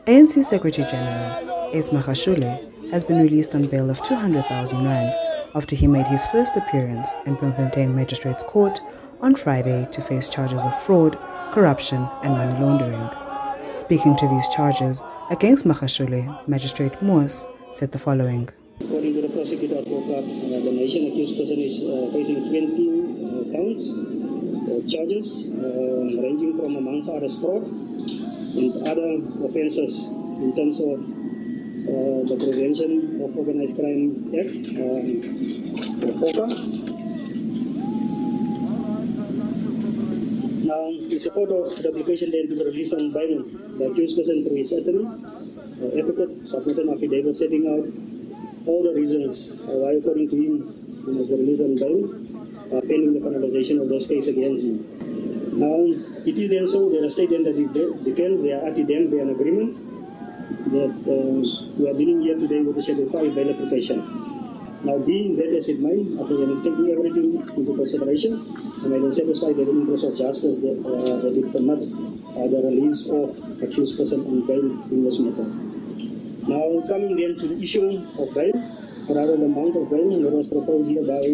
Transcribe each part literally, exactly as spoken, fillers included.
A N C Secretary General Ace Magashule has been released on bail of two hundred thousand rand after he made his first appearance in Bloemfontein Magistrates Court on Friday to face charges of fraud, corruption and money laundering. Speaking to these charges against Magashule, Magistrate Moos said the following. According to the prosecutor advocate, uh, the nation accused person is uh, facing twenty uh, counts of charges uh, ranging from amongst others fraud and other offences in terms of uh, the Prevention of Organised Crime Act, uh, or POCA. Now, in support of the application then to be released on bail, the accused person through his attorney, uh, advocate submitted an affidavit setting out all the reasons uh, why, according to him, he must be released on bail, uh, pending the finalization of this case against him. Now, it is then so that a state and the defense, they are at them, they are in agreement that uh, we are dealing here today with the Schedule five bail application. Now, being that as it may, after taking everything into consideration, and I can satisfy the interest of justice that, uh, that it permit uh, the release of accused person on bail in this matter. Now, coming then to the issue of bail, or rather the amount of bail that was proposed here by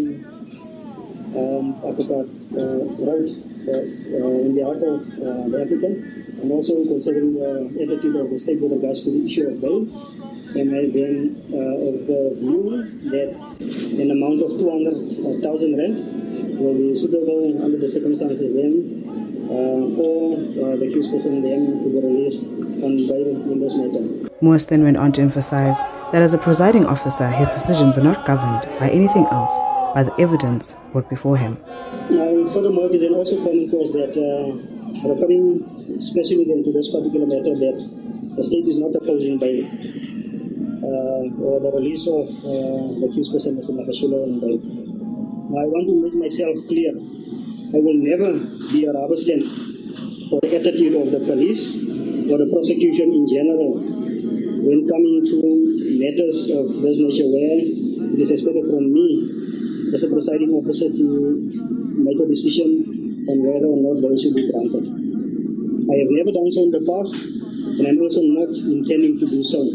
um, Advocate uh, Rout uh, uh, in behalf of uh, the applicant, and also considering the attitude of the state with regards to the issue of bail, and I then uh, of the view that an amount of two hundred thousand rand will be suitable under the circumstances then uh, for uh, the accused person then to be released on bail in this matter. Moos then went on to emphasize that as a presiding officer, his decisions are not governed by anything else but the evidence brought before him. Now, furthermore, it is then also common cause that, uh, referring especially then to this particular matter, that the state is not opposing bail uh, or the release of uh, the accused person, Mister Magashule, on bail. Now, I want to make myself clear. I will never be a rubber stamp for the attitude of the police or the prosecution in general when coming to matters of this nature where it is expected from me as a presiding officer to make a decision on whether or not bail should be granted. I have never done so in the past, and I'm also not intending to do so.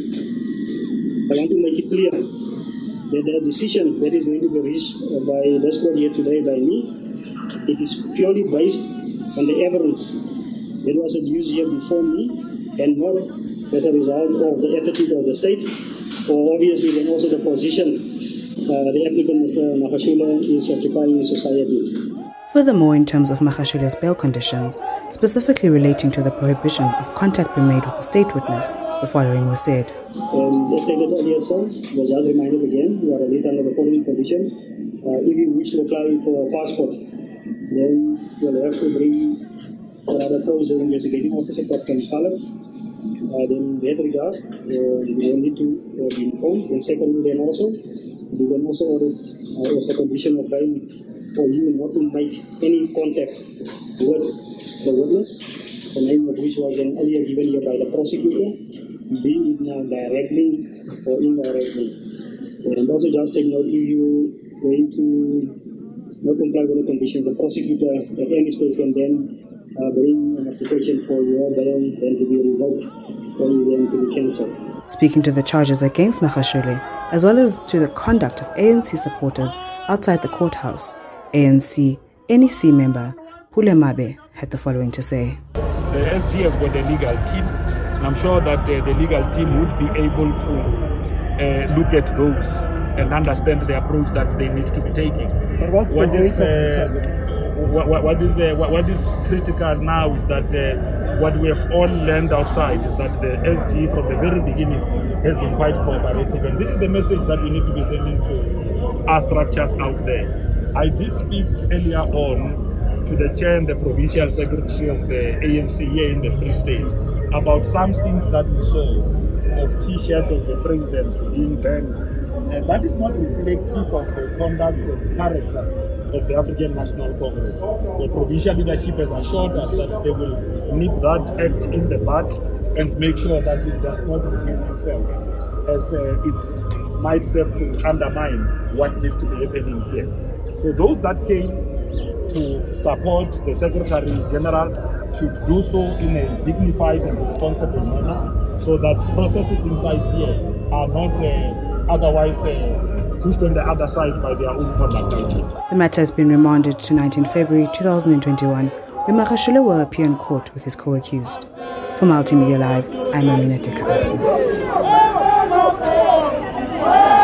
I want to make it clear that the decision that is going to be reached by this court here today by me, it is purely based on the evidence that was adduced here before me, and not as a result of the attitude of the state, or obviously then also the position uh, the applicant, Mister Magashule, is occupying in society. Furthermore, in terms of Magashule's bail conditions, specifically relating to the prohibition of contact being made with the state witness, the following was said. Um, as stated earlier, sir, the judge reminded again, you are released under the following condition. Uh, if you wish to apply for a passport, then you will have to bring rather pose the investigating officer for colors. Uh, then in that regard, uh, you will need to uh, be informed. And secondly, then also, you can also order uh, as a condition of bail for you not to make any contact with the witness, the name of which was then earlier given here by the prosecutor, be it now directly or indirectly. And also just take note, if you going to not comply with the condition, the prosecutor at any stage can then uh, bring an application for your bail then to be revoked or then to be cancelled. Speaking to the charges against Magashule, as well as to the conduct of A N C supporters outside the courthouse, A N C N E C member Pule Mabe had the following to say. The S G has got a legal team, and I'm sure that uh, the legal team would be able to uh, look at those and understand the approach that they need to be taking. But what's the what is, weight uh, of the charge? what, what, what, is, uh, what, what is critical now is that uh, what we have all learned outside is that the S G from the very beginning has been quite cooperative, and this is the message that we need to be sending to our structures out there. I did speak earlier on to the chair and the provincial secretary of the A N C here in the Free State about some scenes that we saw of T-shirts of the president being banned. And that is not reflective of the conduct of character of the African National Congress. The provincial leadership has assured us that they will nip that act in the bud and make sure that it does not repeat itself, as uh, it might serve to undermine what needs to be happening here. So those that came to support the Secretary General should do so in a dignified and responsible manner, so that processes inside here are not uh, otherwise uh, pushed on the other side by their own conduct. The matter has been remanded to nineteenth February two thousand twenty-one, where Magashule will appear in court with his co-accused. For Multimedia Live, I'm Aminateka Asma.